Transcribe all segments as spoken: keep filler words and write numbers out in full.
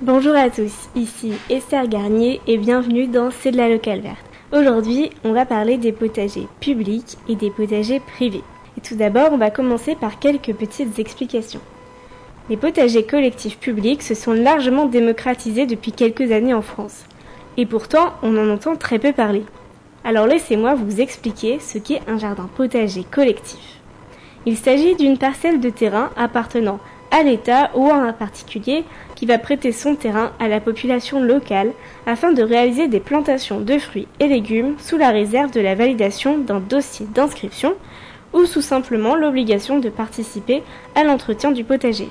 Bonjour à tous, ici Esther Garnier et bienvenue dans C'est de la locale verte. Aujourd'hui, on va parler des potagers publics et des potagers privés. Et tout d'abord, on va commencer par quelques petites explications. Les potagers collectifs publics se sont largement démocratisés depuis quelques années en France. Et pourtant, on en entend très peu parler. Alors laissez-moi vous expliquer ce qu'est un jardin potager collectif. Il s'agit d'une parcelle de terrain appartenant à l'État ou à un particulier qui va prêter son terrain à la population locale afin de réaliser des plantations de fruits et légumes sous la réserve de la validation d'un dossier d'inscription ou sous simplement l'obligation de participer à l'entretien du potager.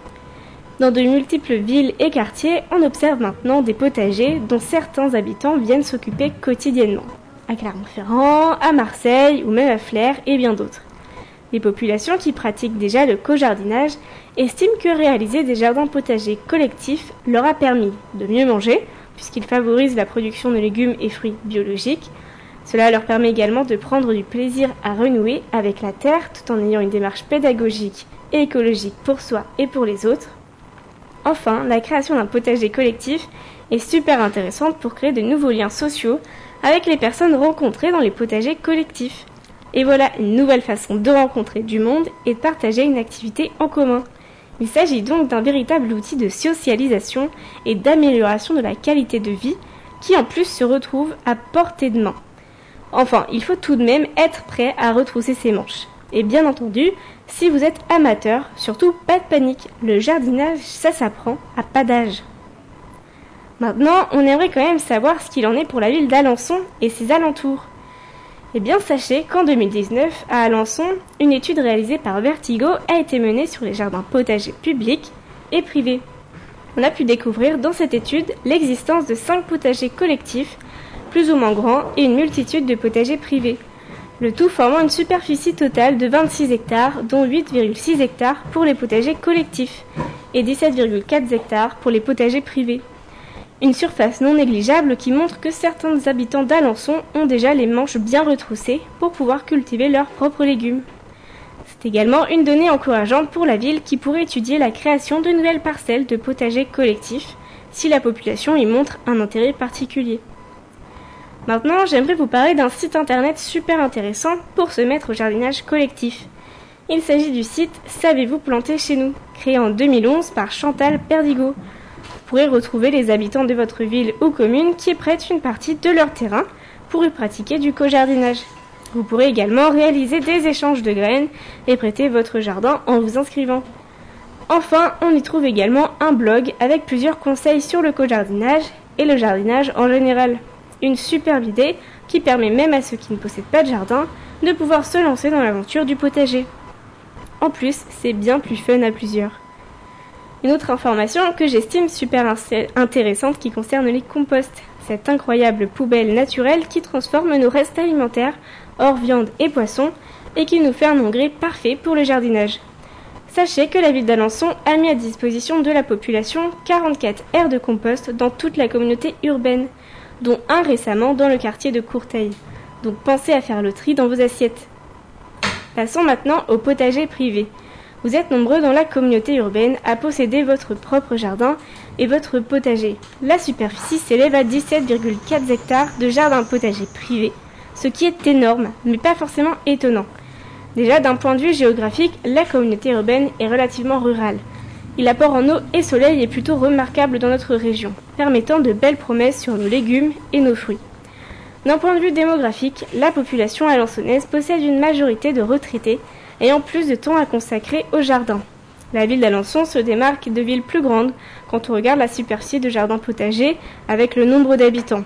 Dans de multiples villes et quartiers, on observe maintenant des potagers dont certains habitants viennent s'occuper quotidiennement, à Clermont-Ferrand, à Marseille ou même à Flers et bien d'autres. Les populations qui pratiquent déjà le co-jardinage estiment que réaliser des jardins potagers collectifs leur a permis de mieux manger, puisqu'ils favorisent la production de légumes et fruits biologiques. Cela leur permet également de prendre du plaisir à renouer avec la terre tout en ayant une démarche pédagogique et écologique pour soi et pour les autres. Enfin, la création d'un potager collectif est super intéressante pour créer de nouveaux liens sociaux avec les personnes rencontrées dans les potagers collectifs. Et voilà une nouvelle façon de rencontrer du monde et de partager une activité en commun. Il s'agit donc d'un véritable outil de socialisation et d'amélioration de la qualité de vie qui en plus se retrouve à portée de main. Enfin, il faut tout de même être prêt à retrousser ses manches. Et bien entendu, si vous êtes amateur, surtout pas de panique, le jardinage ça s'apprend à pas d'âge. Maintenant, on aimerait quand même savoir ce qu'il en est pour la ville d'Alençon et ses alentours. Eh bien, sachez qu'en deux mille dix-neuf, à Alençon, une étude réalisée par Vertigo a été menée sur les jardins potagers publics et privés. On a pu découvrir dans cette étude l'existence de cinq potagers collectifs, plus ou moins grands, et une multitude de potagers privés. Le tout formant une superficie totale de vingt-six hectares, dont huit virgule six hectares pour les potagers collectifs et dix-sept virgule quatre hectares pour les potagers privés. Une surface non négligeable qui montre que certains habitants d'Alençon ont déjà les manches bien retroussées pour pouvoir cultiver leurs propres légumes. C'est également une donnée encourageante pour la ville qui pourrait étudier la création de nouvelles parcelles de potagers collectifs si la population y montre un intérêt particulier. Maintenant, j'aimerais vous parler d'un site internet super intéressant pour se mettre au jardinage collectif. Il s'agit du site Savez-vous planter chez nous, créé en deux mille onze par Chantal Perdigot. Vous pourrez retrouver les habitants de votre ville ou commune qui prêtent une partie de leur terrain pour y pratiquer du co-jardinage. Vous pourrez également réaliser des échanges de graines et prêter votre jardin en vous inscrivant. Enfin, on y trouve également un blog avec plusieurs conseils sur le co-jardinage et le jardinage en général. Une superbe idée qui permet même à ceux qui ne possèdent pas de jardin de pouvoir se lancer dans l'aventure du potager. En plus, c'est bien plus fun à plusieurs. Une autre information que j'estime super intéressante qui concerne les composts, cette incroyable poubelle naturelle qui transforme nos restes alimentaires hors viande et poisson et qui nous fait un engrais parfait pour le jardinage. Sachez que la ville d'Alençon a mis à disposition de la population quarante-quatre aires de compost dans toute la communauté urbaine, dont un récemment dans le quartier de Courteil. Donc pensez à faire le tri dans vos assiettes. Passons maintenant au potager privé. Vous êtes nombreux dans la communauté urbaine à posséder votre propre jardin et votre potager. La superficie s'élève à dix-sept virgule quatre hectares de jardin potager privé, ce qui est énorme, mais pas forcément étonnant. Déjà, d'un point de vue géographique, la communauté urbaine est relativement rurale. Et l'apport en eau et soleil est plutôt remarquable dans notre région, permettant de belles promesses sur nos légumes et nos fruits. D'un point de vue démographique, la population alençonnaise possède une majorité de retraités ayant plus de temps à consacrer au jardin. La ville d'Alençon se démarque de villes plus grandes quand on regarde la superficie de jardin potager avec le nombre d'habitants.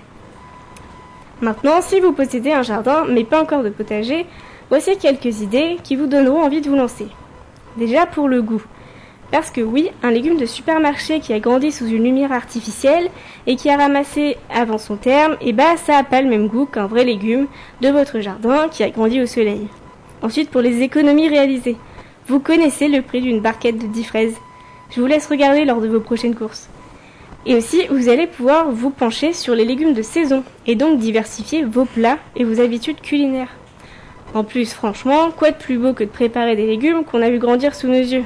Maintenant, si vous possédez un jardin mais pas encore de potager, voici quelques idées qui vous donneront envie de vous lancer. Déjà pour le goût. Parce que oui, un légume de supermarché qui a grandi sous une lumière artificielle et qui a ramassé avant son terme, et bah ça n'a pas le même goût qu'un vrai légume de votre jardin qui a grandi au soleil. Ensuite, pour les économies réalisées, vous connaissez le prix d'une barquette de dix fraises. Je vous laisse regarder lors de vos prochaines courses. Et aussi, vous allez pouvoir vous pencher sur les légumes de saison et donc diversifier vos plats et vos habitudes culinaires. En plus, franchement, quoi de plus beau que de préparer des légumes qu'on a vu grandir sous nos yeux ?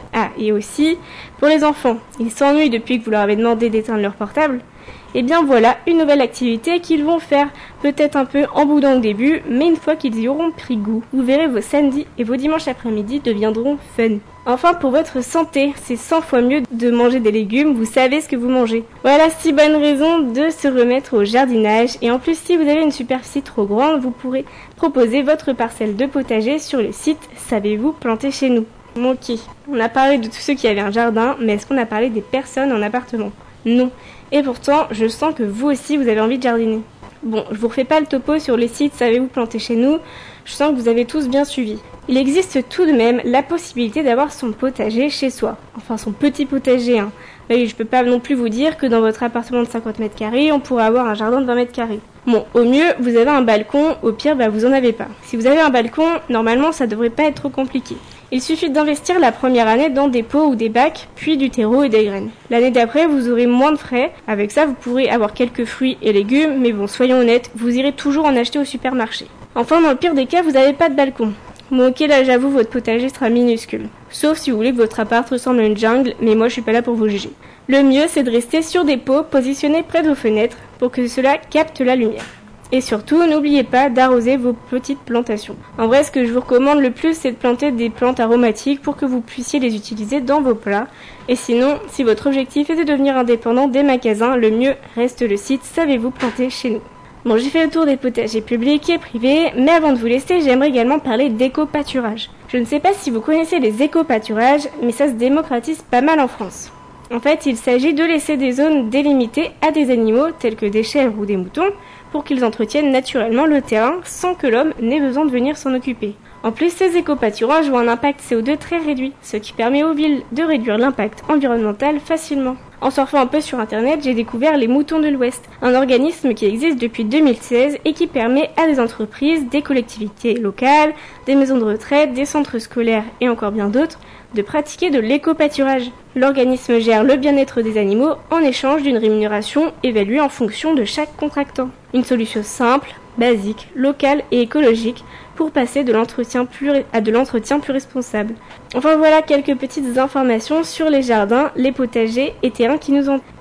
Ah, et aussi, pour les enfants, ils s'ennuient depuis que vous leur avez demandé d'éteindre leur portable. Et bien voilà une nouvelle activité qu'ils vont faire, peut-être un peu en boudin au début, mais une fois qu'ils y auront pris goût, vous verrez vos samedis et vos dimanches après-midi deviendront fun. Enfin, pour votre santé, c'est cent fois mieux de manger des légumes, vous savez ce que vous mangez. Voilà six bonnes raisons de se remettre au jardinage, et en plus si vous avez une superficie trop grande, vous pourrez proposer votre parcelle de potager sur le site Savez-vous planter chez nous. Bon, ok, on a parlé de tous ceux qui avaient un jardin, mais est-ce qu'on a parlé des personnes en appartement? Non. Et pourtant, je sens que vous aussi, vous avez envie de jardiner. Bon, je vous refais pas le topo sur les sites Savez-vous planter chez nous, je sens que vous avez tous bien suivi. Il existe tout de même la possibilité d'avoir son potager chez soi. Enfin, son petit potager, hein. Oui, je peux pas non plus vous dire que dans votre appartement de cinquante mètres carrés, on pourrait avoir un jardin de vingt mètres carrés. Bon, au mieux, vous avez un balcon, au pire, bah, vous en avez pas. Si vous avez un balcon, normalement, ça devrait pas être trop compliqué. Il suffit d'investir la première année dans des pots ou des bacs, puis du terreau et des graines. L'année d'après, vous aurez moins de frais. Avec ça, vous pourrez avoir quelques fruits et légumes, mais bon, soyons honnêtes, vous irez toujours en acheter au supermarché. Enfin, dans le pire des cas, vous n'avez pas de balcon. Bon, ok, là, j'avoue, votre potager sera minuscule. Sauf si vous voulez que votre appart ressemble à une jungle, mais moi, je suis pas là pour vous juger. Le mieux, c'est de rester sur des pots positionnés près de vos fenêtres pour que cela capte la lumière. Et surtout, n'oubliez pas d'arroser vos petites plantations. En vrai, ce que je vous recommande le plus, c'est de planter des plantes aromatiques pour que vous puissiez les utiliser dans vos plats. Et sinon, si votre objectif est de devenir indépendant des magasins, le mieux reste le site Savez-vous planter chez nous. Bon, j'ai fait le tour des potagers publics et privés, mais avant de vous laisser, j'aimerais également parler d'éco-pâturage. Je ne sais pas si vous connaissez les éco-pâturages, mais ça se démocratise pas mal en France. En fait, il s'agit de laisser des zones délimitées à des animaux tels que des chèvres ou des moutons pour qu'ils entretiennent naturellement le terrain sans que l'homme n'ait besoin de venir s'en occuper. En plus, ces éco-pâturages ont un impact C O deux très réduit, ce qui permet aux villes de réduire l'impact environnemental facilement. En surfant un peu sur internet, j'ai découvert les Moutons de l'Ouest, un organisme qui existe depuis deux mille seize et qui permet à des entreprises, des collectivités locales, des maisons de retraite, des centres scolaires et encore bien d'autres de pratiquer de l'éco-pâturage. L'organisme gère le bien-être des animaux en échange d'une rémunération évaluée en fonction de chaque contractant. Une solution simple, basique, locale et écologique pour passer de l'entretien plus à de l'entretien plus responsable. Enfin voilà quelques petites informations sur les jardins, les potagers et terrains qui nous entourent.